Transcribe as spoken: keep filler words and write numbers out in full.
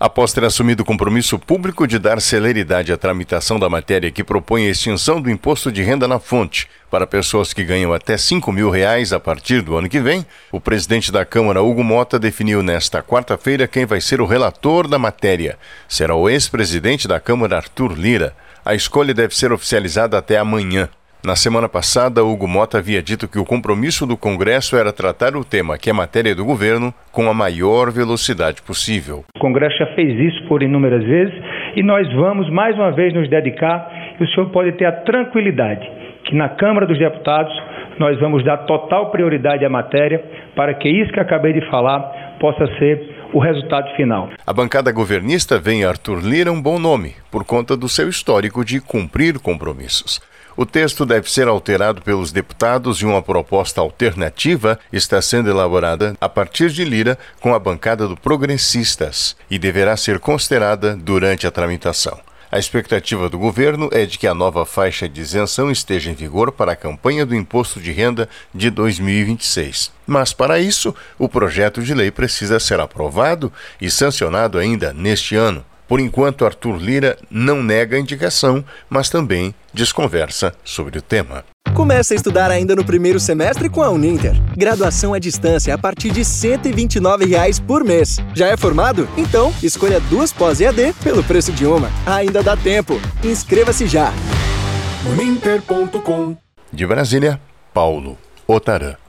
Após ter assumido o compromisso público de dar celeridade à tramitação da matéria que propõe a extinção do imposto de renda na fonte para pessoas que ganham até cinco mil reais a partir do ano que vem, o presidente da Câmara, Hugo Motta, definiu nesta quarta-feira quem vai ser o relator da matéria. Será o ex-presidente da Câmara, Arthur Lira. A escolha deve ser oficializada até amanhã. Na semana passada, Hugo Motta havia dito que o compromisso do Congresso era tratar o tema, que é matéria do governo, com a maior velocidade possível. O Congresso já fez isso por inúmeras vezes e nós vamos mais uma vez nos dedicar, e o senhor pode ter a tranquilidade que na Câmara dos Deputados nós vamos dar total prioridade à matéria para que isso que acabei de falar possa ser o resultado final. A bancada governista vê em Arthur Lira um bom nome, por conta do seu histórico de cumprir compromissos. O texto deve ser alterado pelos deputados e uma proposta alternativa está sendo elaborada a partir de Lira com a bancada do Progressistas e deverá ser considerada durante a tramitação. A expectativa do governo é de que a nova faixa de isenção esteja em vigor para a campanha do Imposto de Renda de dois mil e vinte e seis. Mas, para isso, o projeto de lei precisa ser aprovado e sancionado ainda neste ano. Por enquanto, Arthur Lira não nega a indicação, mas também desconversa sobre o tema. Comece a estudar ainda no primeiro semestre com a Uninter. Graduação à distância a partir de cento e vinte e nove reais por mês. Já é formado? Então, escolha duas pós-E A D pelo preço de uma. Ainda dá tempo. Inscreva-se já. uninter ponto com. De Brasília, Paulo Otarã.